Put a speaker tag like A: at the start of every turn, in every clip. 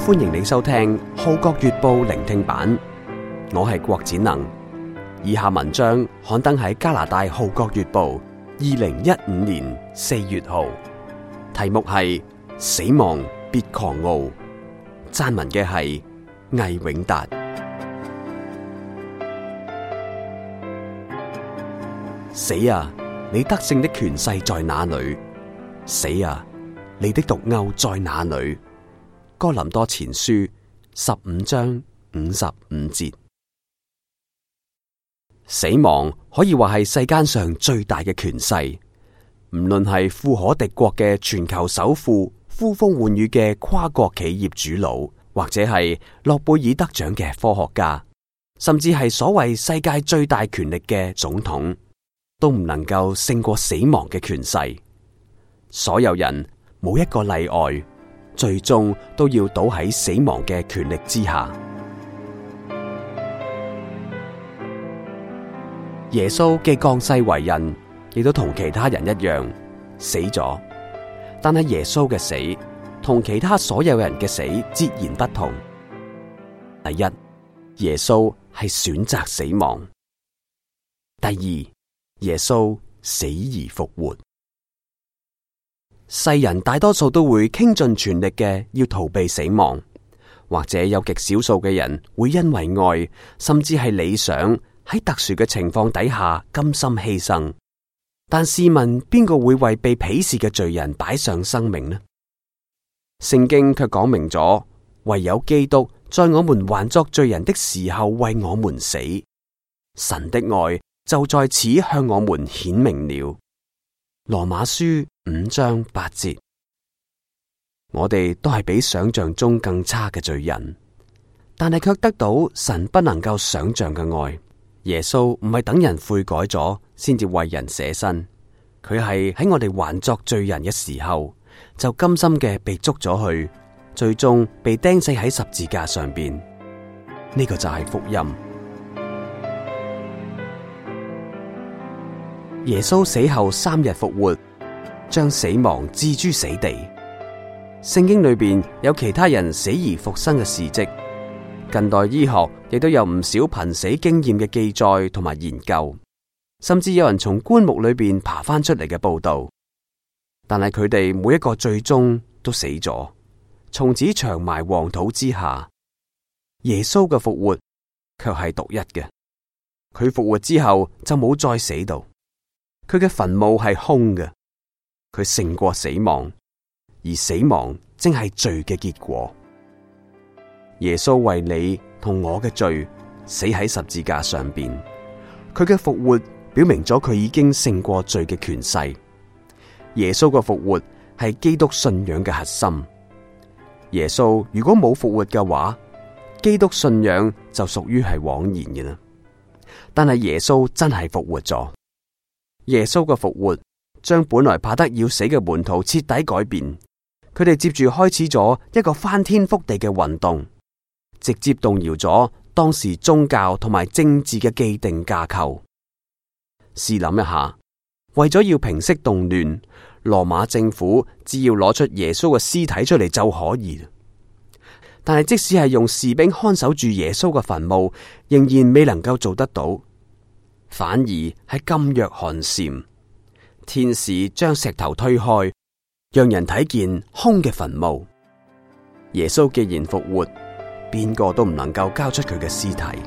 A: 歡迎你收聽《號角月報》聆聽版，我係郭展能。以下文章刊登喺加拿大《號角月報》2015年4月號，題目係《死亡別狂傲》，撰文嘅係魏永達。死啊！你得勝的權勢在哪裏？死啊！你的毒鈎在哪裏？哥林多前書15章55節。死亡可以話係世間上最大嘅權勢，唔論係富可敵國嘅全球首富、呼風喚雨嘅跨國企業主腦，或者係諾貝爾得獎嘅科學家，甚至係所謂世界最大權力嘅總統，都唔能夠勝過死亡嘅權勢。所有人冇一個例外，最終都要倒喺死亡嘅權力之下。耶穌既降世為人，亦都同其他人一樣死咗。但係耶穌嘅死同其他所有人嘅死截然不同。第一，耶穌係選擇死亡；第二，耶穌死而復活。世人大多數都會傾盡全力嘅要逃避死亡，或者有極少數嘅人會因為愛，甚至係理想，喺特殊嘅情況底下甘心犧牲。但試問邊個會為被鄙視嘅罪人擺上生命呢？聖經卻講明咗，唯有基督在我們還作罪人的時候為我們死，神的愛就在此向我們顯明了。羅馬書5章8節。我哋都係比想象中更差嘅罪人，但係卻得到神不能夠想象嘅愛。耶穌唔係等人悔改咗先至為人捨身，佢係喺我哋還作罪人嘅時候就甘心嘅被捉咗去，最終被釘死喺十字架上邊。呢個就係福音。耶穌死後3日復活，將死亡置諸死地。聖經裏邊有其他人死而復生嘅事跡，近代醫學亦都有唔少瀕死經驗嘅記載同埋研究，甚至有人從棺木裏邊爬翻出嚟嘅報道。但係佢哋每一個最終都死咗，從此長埋黃土之下。耶穌嘅復活卻係獨一嘅，佢復活之後就冇再死到。佢嘅墳墓係空嘅，佢勝過死亡，而死亡正係罪嘅結果。耶穌為你同我嘅罪死喺十字架上邊，佢嘅復活表明咗佢已經勝過罪嘅權勢。耶穌嘅復活係基督信仰嘅核心。耶穌如果冇復活嘅話，基督信仰就屬於係枉然嘅啦。但係耶穌真係復活咗。耶穌嘅復活將本來怕得要死嘅門徒徹底改變，佢哋接住開始咗一個翻天覆地嘅運動，直接動搖咗當時宗教同埋政治嘅既定架構。試諗一下，為咗要平息動亂，羅馬政府只要攞出耶穌嘅屍體出嚟就可以。但係即使係用士兵看守住耶穌嘅墳墓，仍然未能夠做得到。反而係噤若寒蟬，天使將石頭推開，讓人睇見空嘅墳墓。耶穌既然復活，邊個都唔能夠交出佢嘅屍體。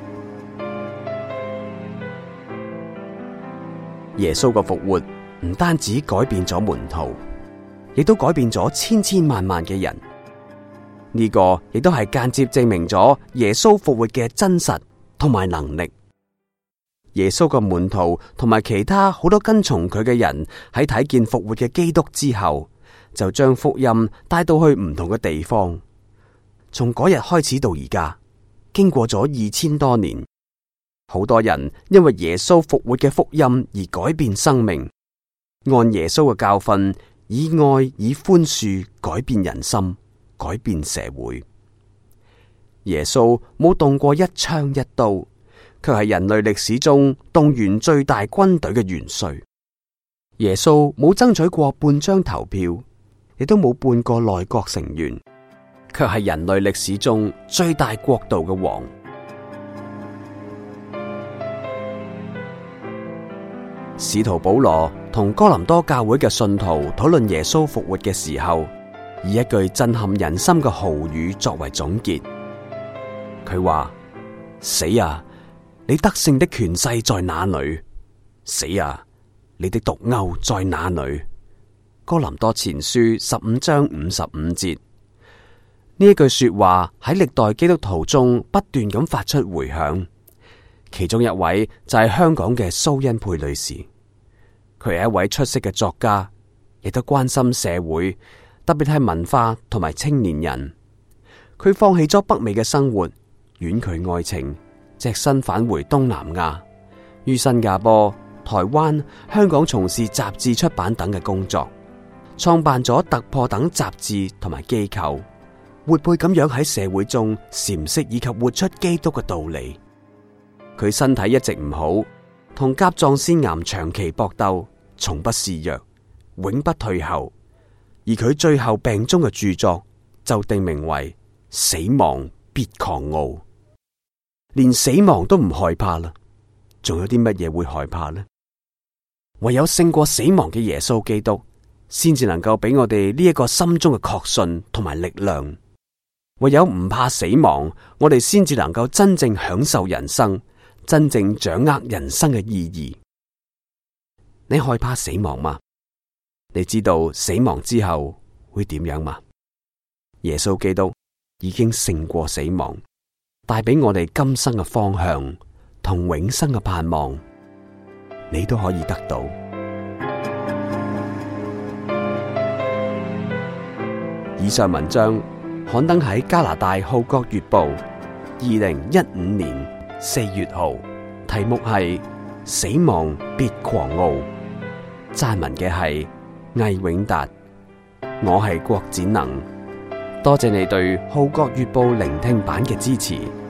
A: 耶穌嘅復活唔單止改變咗門徒，亦都改變咗千千萬萬嘅人。呢個亦都係間接證明咗耶穌復活嘅真實同埋能力。耶穌嘅門徒同埋其他好多跟從佢嘅人喺睇見復活嘅基督之後，就將福音帶到去唔同嘅地方。從嗰日開始到而家，經過咗2000多年，好多人因為耶穌復活嘅福音而改變生命，按耶穌嘅教訓，以愛以寬恕改變人心，改變社會。耶穌冇動過一槍一刀，卻係人類歷史中動員最大軍隊嘅元帥。耶穌冇爭取過半張投票，亦都冇半個內閣成員， 卻係人類歷史中最大國度嘅王。使徒保羅同哥林多教會嘅信徒討論耶穌復活嘅時候，以一句震撼人心嘅豪語作為總結。佢話：死啊！你得勝的權勢在哪裏？死啊！你的毒鈎在哪裏？哥林多前書15章55節。呢一句說話喺歷代基督徒中不斷咁發出回響。其中一位就係香港嘅蘇恩佩女士，佢係一位出色嘅作家，亦都關心社會，特別係文化同埋青年人。佢放棄咗北美嘅生活，遠距愛情，隻身返回東南亞，於新加坡、台灣、香港從事雜誌出版等嘅工作，創辦咗突破等雜誌同埋機構，活潑咁樣喺社會中闡釋以及活出基督嘅道理。佢身體一直唔好，同甲狀腺癌長期搏鬥，從不示弱，永不退後。而佢最後病中嘅著作就定名為《死亡別狂傲》。連死亡都唔害怕啦，仲有啲乜嘢會害怕呢？唯有勝過死亡嘅耶穌基督，先至能夠俾我哋呢一個心中嘅確信同埋力量。唯有唔怕死亡，我哋先至能夠真正享受人生，真正掌握人生嘅意義。你害怕死亡嗎？你知道死亡之後會點樣嗎？耶穌基督已經勝過死亡，帶俾我哋今生嘅方向同永生嘅盼望，你都可以得到。以上文章刊登喺加拿大《號角月報》2015年4月號，題目係《死亡別狂傲》，撰文嘅係魏永達。我係郭展能，多謝你對《號角月報》聆聽版嘅支持。